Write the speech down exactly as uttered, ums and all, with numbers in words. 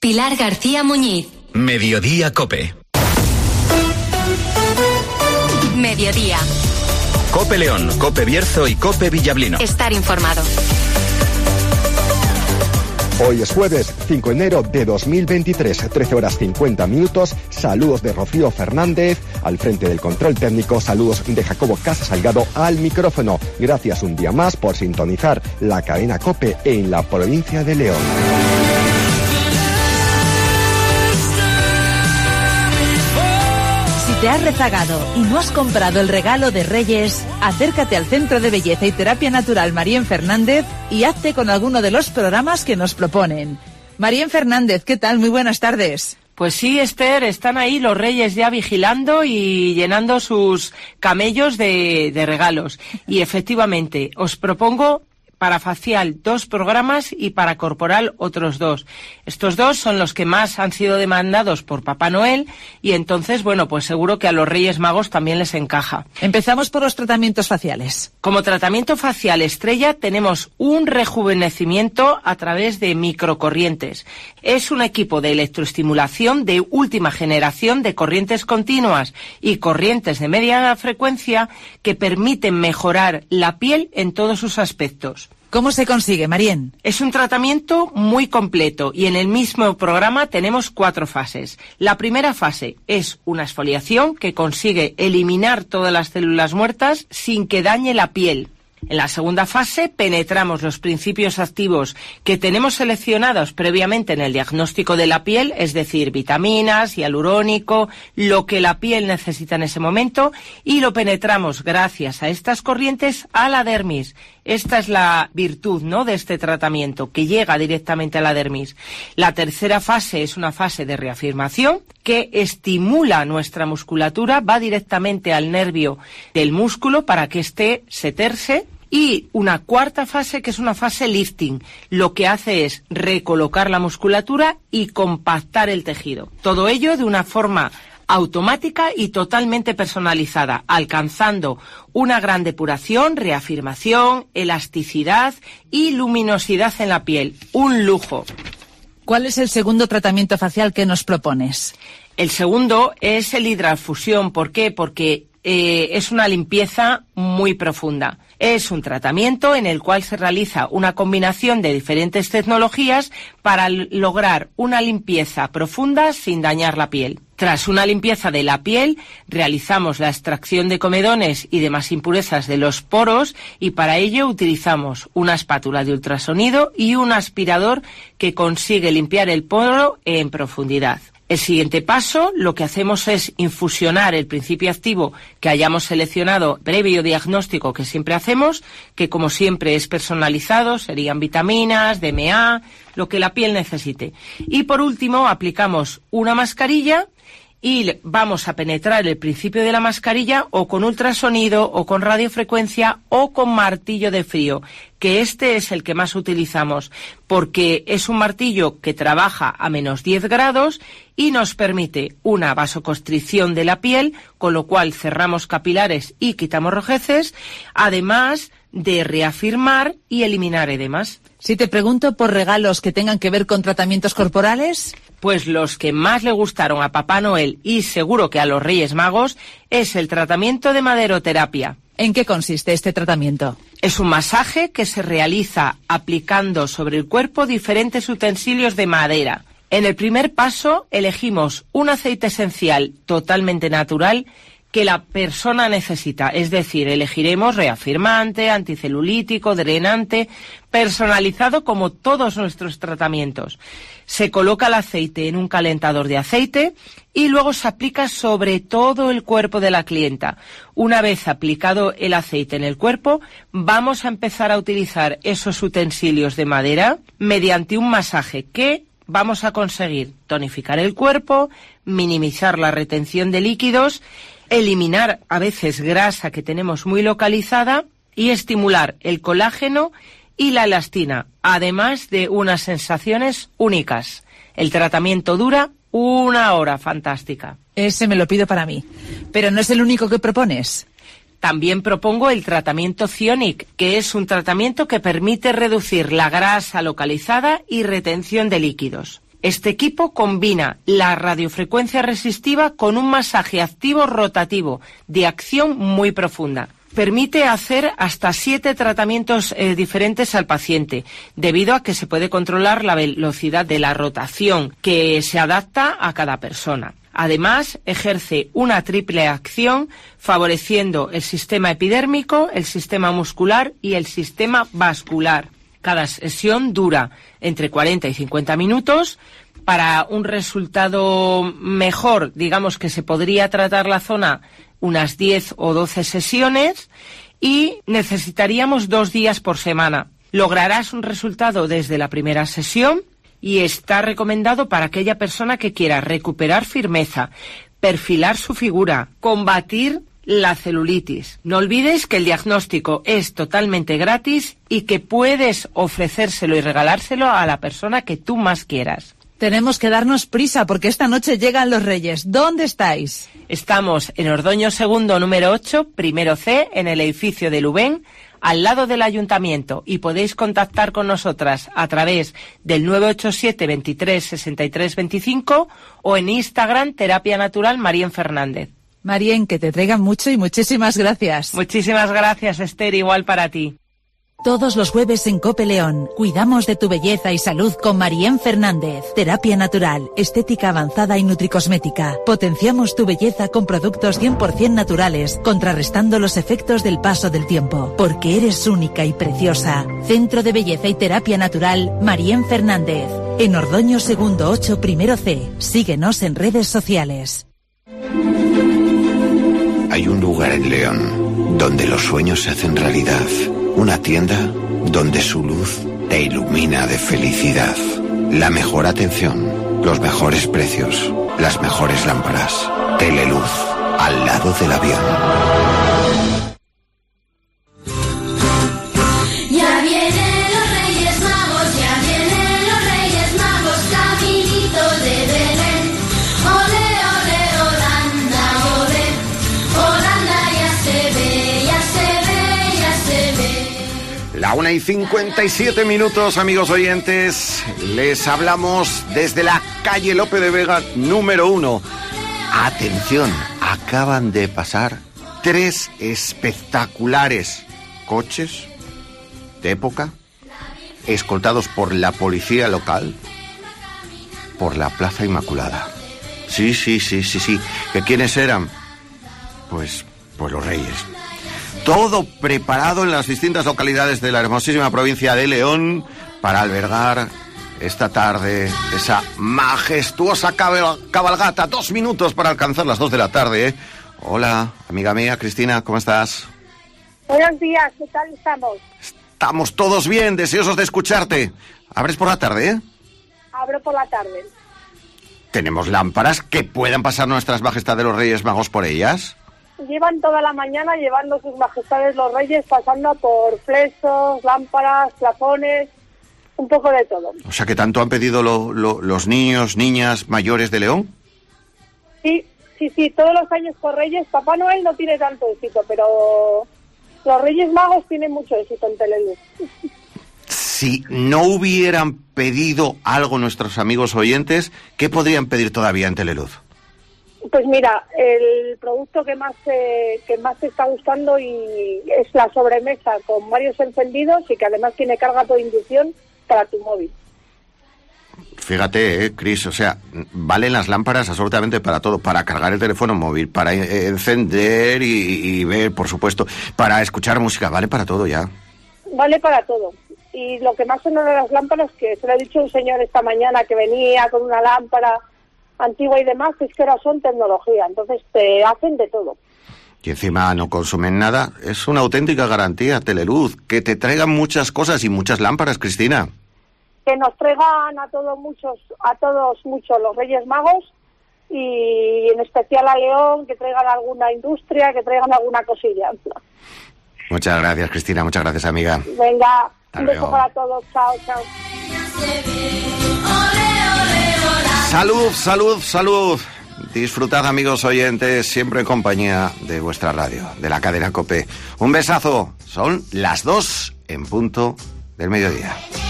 Pilar García Muñiz. Mediodía Cope. Mediodía. Cope León, Cope Bierzo y Cope Villablino. Estar informado. Hoy es jueves cinco de enero de dos mil veintitrés, trece horas cincuenta minutos. Saludos de Rocío Fernández al frente del control técnico. Saludos de Jacobo Casa Salgado al micrófono. Gracias un día más por sintonizar la cadena Cope en la provincia de León. Si te has rezagado y no has comprado el regalo de Reyes, acércate al Centro de Belleza y Terapia Natural Marien Fernández y hazte con alguno de los programas que nos proponen. Marien Fernández, ¿qué tal? Muy buenas tardes. Pues sí, Esther, están ahí los Reyes ya vigilando y llenando sus camellos de, de regalos. Y efectivamente, os propongo para facial dos programas y para corporal otros dos. Estos dos son los que más han sido demandados por Papá Noel y entonces, bueno, pues seguro que a los Reyes Magos también les encaja. Empezamos por los tratamientos faciales. Como tratamiento facial estrella tenemos un rejuvenecimiento a través de microcorrientes. Es un equipo de electroestimulación de última generación de corrientes continuas y corrientes de media frecuencia que permiten mejorar la piel en todos sus aspectos. ¿Cómo se consigue, Marien? Es un tratamiento muy completo y en el mismo programa tenemos cuatro fases. La primera fase es una exfoliación que consigue eliminar todas las células muertas sin que dañe la piel. En la segunda fase penetramos los principios activos que tenemos seleccionados previamente en el diagnóstico de la piel, es decir, vitaminas, hialurónico, lo que la piel necesita en ese momento, y lo penetramos gracias a estas corrientes a la dermis. Esta es la virtud, ¿no?, de este tratamiento, que llega directamente a la dermis. La tercera fase es una fase de reafirmación que estimula nuestra musculatura, va directamente al nervio del músculo para que éste se terse. Y una cuarta fase que es una fase lifting. Lo que hace es recolocar la musculatura y compactar el tejido. Todo ello de una forma automática y totalmente personalizada, alcanzando una gran depuración, reafirmación, elasticidad y luminosidad en la piel. Un lujo. ¿Cuál es el segundo tratamiento facial que nos propones? El segundo es el hidrafusión. ¿Por qué? Porque eh, es una limpieza muy profunda. Es un tratamiento en el cual se realiza una combinación de diferentes tecnologías para lograr una limpieza profunda sin dañar la piel. Tras una limpieza de la piel, realizamos la extracción de comedones y demás impurezas de los poros y para ello utilizamos una espátula de ultrasonido y un aspirador que consigue limpiar el poro en profundidad. El siguiente paso, lo que hacemos es infusionar el principio activo que hayamos seleccionado previo diagnóstico que siempre hacemos, que como siempre es personalizado, serían vitaminas, D M A, lo que la piel necesite. Y por último, aplicamos una mascarilla y vamos a penetrar el principio de la mascarilla o con ultrasonido o con radiofrecuencia o con martillo de frío, que este es el que más utilizamos porque es un martillo que trabaja a menos diez grados y nos permite una vasoconstricción de la piel, con lo cual cerramos capilares y quitamos rojeces, además de reafirmar y eliminar edemas. Si te pregunto por regalos que tengan que ver con tratamientos corporales, pues los que más le gustaron a Papá Noel y seguro que a los Reyes Magos es el tratamiento de maderoterapia. ¿En qué consiste este tratamiento? Es un masaje que se realiza aplicando sobre el cuerpo diferentes utensilios de madera. En el primer paso elegimos un aceite esencial totalmente natural que la persona necesita, es decir, elegiremos reafirmante, anticelulítico, drenante, personalizado como todos nuestros tratamientos. Se coloca el aceite en un calentador de aceite y luego se aplica sobre todo el cuerpo de la clienta. Una vez aplicado el aceite en el cuerpo, vamos a empezar a utilizar esos utensilios de madera mediante un masaje que vamos a conseguir tonificar el cuerpo, minimizar la retención de líquidos, eliminar a veces grasa que tenemos muy localizada y estimular el colágeno y la elastina, además de unas sensaciones únicas. El tratamiento dura una hora fantástica. Ese me lo pido para mí. Pero no es el único que propones. También propongo el tratamiento Zionic, que es un tratamiento que permite reducir la grasa localizada y retención de líquidos. Este equipo combina la radiofrecuencia resistiva con un masaje activo rotativo de acción muy profunda. Permite hacer hasta siete tratamientos eh, diferentes al paciente, debido a que se puede controlar la velocidad de la rotación, que se adapta a cada persona. Además, ejerce una triple acción, favoreciendo el sistema epidérmico, el sistema muscular y el sistema vascular. Cada sesión dura entre cuarenta y cincuenta minutos. Para un resultado mejor, digamos que se podría tratar la zona unas diez o doce sesiones y necesitaríamos dos días por semana. Lograrás un resultado desde la primera sesión y está recomendado para aquella persona que quiera recuperar firmeza, perfilar su figura, combatir la celulitis. No olvides que el diagnóstico es totalmente gratis y que puedes ofrecérselo y regalárselo a la persona que tú más quieras. Tenemos que darnos prisa porque esta noche llegan los Reyes. ¿Dónde estáis? Estamos en Ordoño Segundo, número ocho, primero C, en el edificio de Lubén, al lado del ayuntamiento, y podéis contactar con nosotras a través del nueve ocho siete, veintitrés, sesenta y tres, veinticinco o en Instagram Terapia Natural Marien Fernández. Marien, que te traigan mucho y muchísimas gracias. Muchísimas gracias, Esther, igual para ti. Todos los jueves en Cope León, cuidamos de tu belleza y salud con Marien Fernández. Terapia natural, estética avanzada y nutricosmética. Potenciamos tu belleza con productos cien por ciento naturales, contrarrestando los efectos del paso del tiempo. Porque eres única y preciosa. Centro de Belleza y Terapia Natural, Marien Fernández. En Ordoño Segundo ocho, primero C. Síguenos en redes sociales. Hay un lugar en León donde los sueños se hacen realidad. Una tienda donde su luz te ilumina de felicidad. La mejor atención, los mejores precios, las mejores lámparas. Teleluz, al lado del avión. Ya vienen los Reyes Magos, ya vienen los Reyes Magos, caminito de Belén. Ole, ole, Holanda, ole, Holanda ya se ve, ya se ve, ya se ve. La una y cincuenta y siete minutos, amigos oyentes. Les hablamos desde la calle Lope de Vega número uno. Atención, acaban de pasar tres espectaculares coches de época, escoltados por la policía local, por la Plaza Inmaculada. Sí, sí, sí, sí, sí. ¿Que quiénes eran? Pues, pues los Reyes. Todo preparado en las distintas localidades de la hermosísima provincia de León para albergar esta tarde esa majestuosa cabalgata. Dos minutos para alcanzar las dos de la tarde, ¿eh? Hola, amiga mía, Cristina, ¿cómo estás? Buenos días, ¿qué tal estamos? Estamos todos bien, deseosos de escucharte. ¿Abres por la tarde, eh? Abro por la tarde. ¿Tenemos lámparas que puedan pasar nuestras majestades los Reyes Magos por ellas? Llevan toda la mañana llevando sus majestades los Reyes, pasando por flesos, lámparas, plafones, un poco de todo. O sea que tanto han pedido lo, lo, los niños, niñas, mayores de León. Sí, sí, sí, todos los años por Reyes. Papá Noel no tiene tanto éxito, pero los Reyes Magos tienen mucho éxito en Teleluz. Si no hubieran pedido algo nuestros amigos oyentes, ¿qué podrían pedir todavía en Teleluz? Pues mira, el producto que más eh, que más te está gustando y es la sobremesa con varios encendidos y que además tiene carga por inducción para tu móvil. Fíjate, eh, Cris, o sea, valen las lámparas absolutamente para todo, para cargar el teléfono móvil, para eh, encender y, y ver, por supuesto, para escuchar música, vale para todo ya. Vale para todo. Y lo que más son de las lámparas, que se lo ha dicho un señor esta mañana que venía con una lámpara antigua y demás, es que ahora son tecnología, entonces te hacen de todo. Y encima no consumen nada, es una auténtica garantía, Teleluz, que te traigan muchas cosas y muchas lámparas, Cristina. Que nos traigan a todos muchos, a todos muchos los Reyes Magos y en especial a León, que traigan alguna industria, que traigan alguna cosilla. Muchas gracias, Cristina, muchas gracias, amiga. Venga, Hasta un beso luego. para todos, chao, chao. Salud, salud, salud. Disfrutad, amigos oyentes, siempre en compañía de vuestra radio, de la cadena COPE. Un besazo. Son las dos en punto del mediodía.